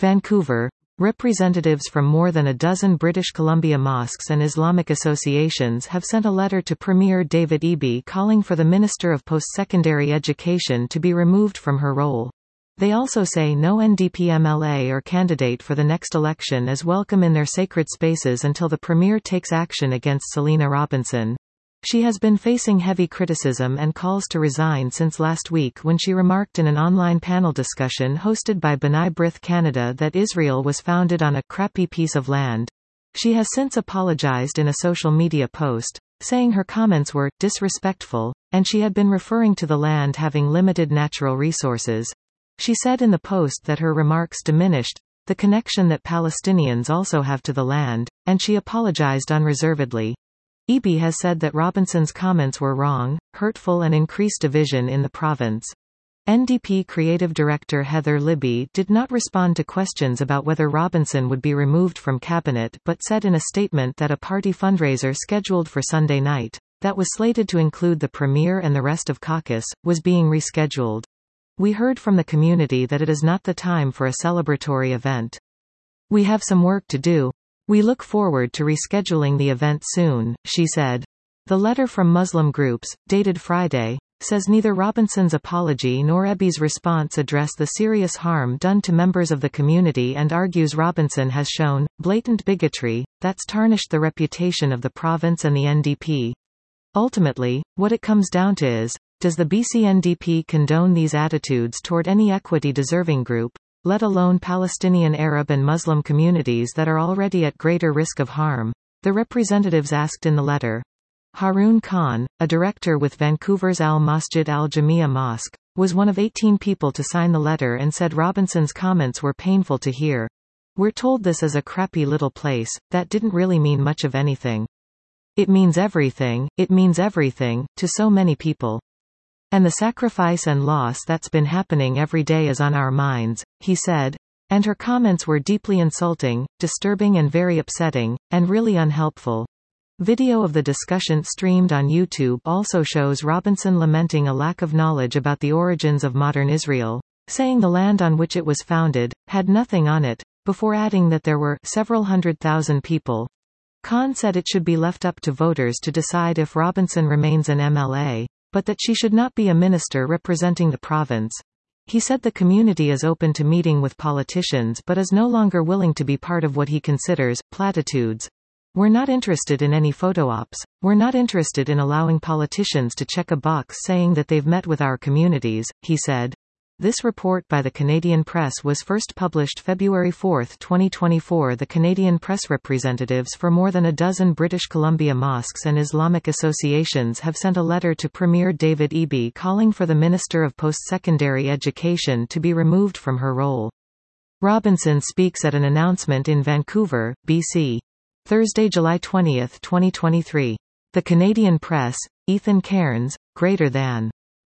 Vancouver. Representatives from more than a dozen British Columbia mosques and Islamic associations have sent a letter to Premier David Eby calling for the Minister of Post-Secondary Education to be removed from her role. They also say no NDP MLA or candidate for the next election is welcome in their sacred spaces until the Premier takes action against Selina Robinson. She has been facing heavy criticism and calls to resign since last week when she remarked in an online panel discussion hosted by B'nai B'rith Canada that Israel was founded on a crappy piece of land. She has since apologized in a social media post, saying her comments were disrespectful, and she had been referring to the land having limited natural resources. She said in the post that her remarks diminished the connection that Palestinians also have to the land, and she apologized unreservedly. Eby has said that Robinson's comments were wrong, hurtful and increased division in the province. NDP Creative Director Heather Libby did not respond to questions about whether Robinson would be removed from cabinet but said in a statement that a party fundraiser scheduled for Sunday night, that was slated to include the Premier and the rest of caucus, was being rescheduled. We heard from the community that it is not the time for a celebratory event. We have some work to do. We look forward to rescheduling the event soon, she said. The letter from Muslim groups, dated Friday, says neither Robinson's apology nor Eby's response address the serious harm done to members of the community and argues Robinson has shown blatant bigotry that's tarnished the reputation of the province and the NDP. Ultimately, what it comes down to is, does the BC NDP condone these attitudes toward any equity-deserving group, let alone Palestinian Arab and Muslim communities that are already at greater risk of harm? The representatives asked in the letter. Haroon Khan, a director with Vancouver's Al-Masjid Al-Jamia Mosque, was one of 18 people to sign the letter and said Robinson's comments were painful to hear. We're told this is a crappy little place, that didn't really mean much of anything. It means everything, to so many people. And the sacrifice and loss that's been happening every day is on our minds, he said. And her comments were deeply insulting, disturbing and very upsetting, and really unhelpful. Video of the discussion streamed on YouTube also shows Robinson lamenting a lack of knowledge about the origins of modern Israel, saying the land on which it was founded had nothing on it, before adding that there were several 100,000 people. Khan said it should be left up to voters to decide if Robinson remains an MLA, but that she should not be a minister representing the province. He said the community is open to meeting with politicians but is no longer willing to be part of what he considers platitudes. We're not interested in any photo ops. We're not interested in allowing politicians to check a box saying that they've met with our communities, he said. This report by the Canadian Press was first published February 4, 2024. The Canadian Press representatives for more than a dozen British Columbia mosques and Islamic associations have sent a letter to Premier David Eby calling for the Minister of Post-Secondary Education to be removed from her role. Robinson speaks at an announcement in Vancouver, BC. Thursday, July 20, 2023. The Canadian Press, Ethan Cairns, greater than.